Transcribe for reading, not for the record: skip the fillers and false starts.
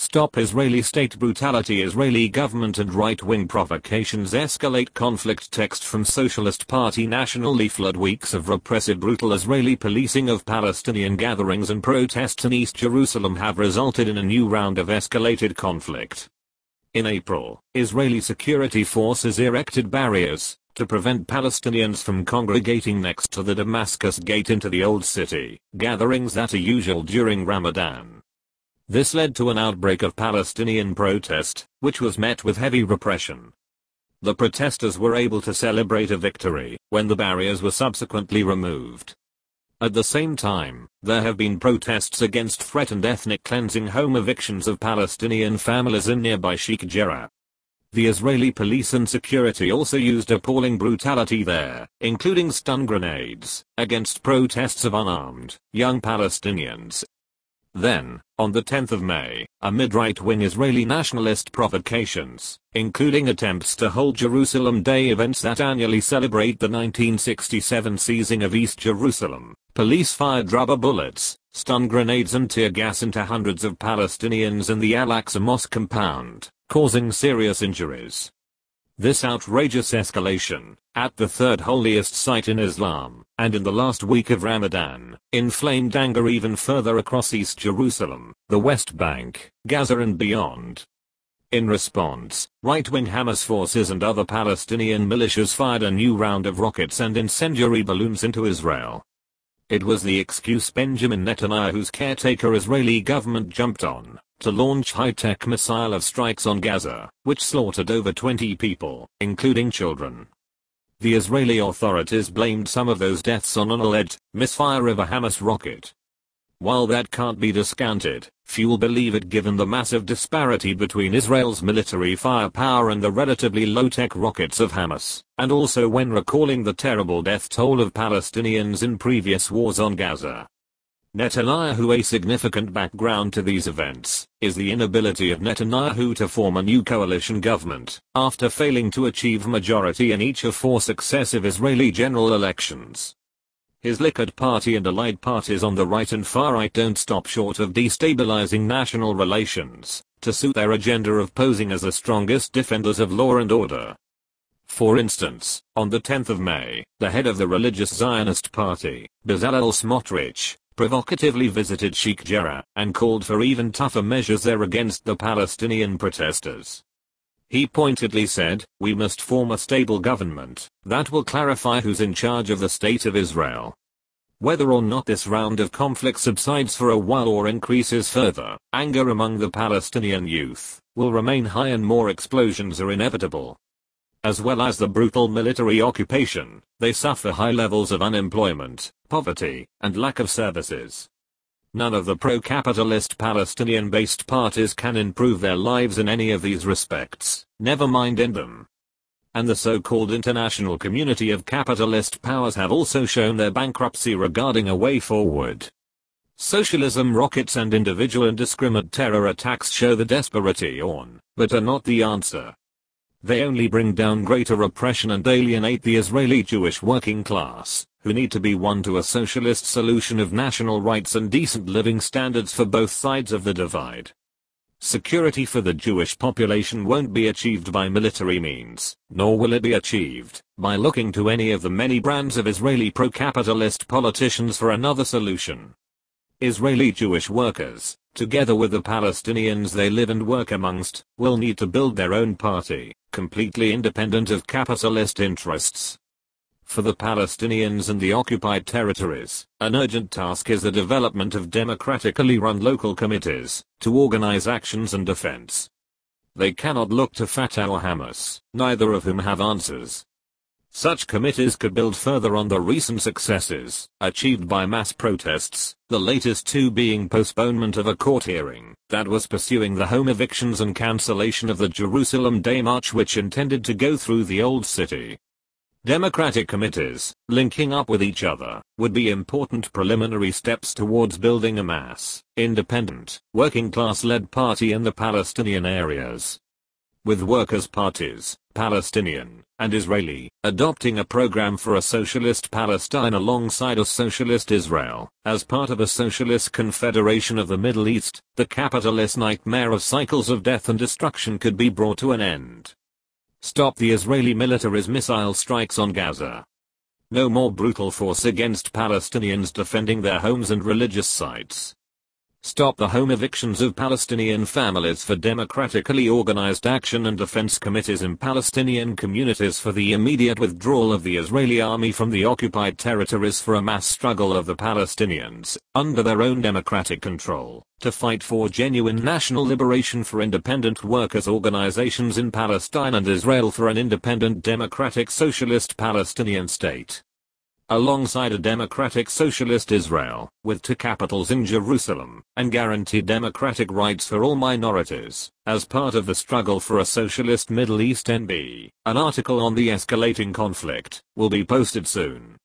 Stop Israeli state brutality. Israeli government and right-wing provocations escalate conflict. Text from Socialist Party National leaflet. Weeks of repressive brutal Israeli policing of Palestinian gatherings and protests in East Jerusalem have resulted in a new round of escalated conflict. In April, Israeli security forces erected barriers to prevent Palestinians from congregating next to the Damascus Gate into the Old City, gatherings that are usual during Ramadan. This led to an outbreak of Palestinian protest, which was met with heavy repression. The protesters were able to celebrate a victory when the barriers were subsequently removed. At the same time, there have been protests against threatened ethnic cleansing home evictions of Palestinian families in nearby Sheikh Jarrah. The Israeli police and security also used appalling brutality there, including stun grenades, against protests of unarmed, young Palestinians. Then, on the 10th of May, amid right-wing Israeli nationalist provocations, including attempts to hold Jerusalem Day events that annually celebrate the 1967 seizing of East Jerusalem, police fired rubber bullets, stun grenades and tear gas into hundreds of Palestinians in the Al-Aqsa Mosque compound, causing serious injuries. This outrageous escalation, at the third holiest site in Islam, and in the last week of Ramadan, inflamed anger even further across East Jerusalem, the West Bank, Gaza and beyond. In response, right-wing Hamas forces and other Palestinian militias fired a new round of rockets and incendiary balloons into Israel. It was the excuse Benjamin Netanyahu's caretaker Israeli government jumped on to launch high-tech missile strikes on Gaza, which slaughtered over 20 people, including children. The Israeli authorities blamed some of those deaths on an alleged misfire of a Hamas rocket. While that can't be discounted, few believe it given the massive disparity between Israel's military firepower and the relatively low-tech rockets of Hamas, and also when recalling the terrible death toll of Palestinians in previous wars on Gaza. Netanyahu. A significant background to these events is the inability of Netanyahu to form a new coalition government, after failing to achieve majority in each of 4 successive Israeli general elections. His Likud party and allied parties on the right and far right don't stop short of destabilizing national relations, to suit their agenda of posing as the strongest defenders of law and order. For instance, on the 10th of May, the head of the religious Zionist party, Bezalel Smotrich, provocatively visited Sheikh Jarrah and called for even tougher measures there against the Palestinian protesters. He pointedly said, "We must form a stable government that will clarify who's in charge of the state of Israel." Whether or not this round of conflict subsides for a while or increases further, anger among the Palestinian youth will remain high and more explosions are inevitable. As well as the brutal military occupation, they suffer high levels of unemployment, poverty, and lack of services. None of the pro-capitalist Palestinian-based parties can improve their lives in any of these respects, never mind end them. And the so-called international community of capitalist powers have also shown their bankruptcy regarding a way forward. Socialism rockets and individual indiscriminate terror attacks show the desperate on, but are not the answer. They only bring down greater oppression and alienate the Israeli Jewish working class, who need to be won to a socialist solution of national rights and decent living standards for both sides of the divide. Security for the Jewish population won't be achieved by military means, nor will it be achieved by looking to any of the many brands of Israeli pro-capitalist politicians for another solution. Israeli Jewish workers, together with the Palestinians they live and work amongst, will need to build their own party, completely independent of capitalist interests. For the Palestinians and the occupied territories, an urgent task is the development of democratically run local committees to organize actions and defense. They cannot look to Fatah or Hamas, neither of whom have answers. Such committees could build further on the recent successes achieved by mass protests, the latest 2 being postponement of a court hearing that was pursuing the home evictions and cancellation of the Jerusalem Day March which intended to go through the Old City. Democratic committees, linking up with each other, would be important preliminary steps towards building a mass, independent, working class-led party in the Palestinian areas. with workers' parties, Palestinian and Israeli, adopting a program for a socialist Palestine alongside a socialist Israel. As part of a socialist confederation of the Middle East, the capitalist nightmare of cycles of death and destruction could be brought to an end. Stop the Israeli military's missile strikes on Gaza. No more brutal force against Palestinians defending their homes and religious sites. Stop the home evictions of Palestinian families for democratically organized action and defense committees in Palestinian communities for the immediate withdrawal of the Israeli army from the occupied territories for a mass struggle of the Palestinians, under their own democratic control, to fight for genuine national liberation for independent workers' organizations in Palestine and Israel for an independent democratic socialist Palestinian state. Alongside a democratic socialist Israel, with two capitals in Jerusalem, and guaranteed democratic rights for all minorities, as part of the struggle for a socialist Middle East NB. An article on the escalating conflict will be posted soon.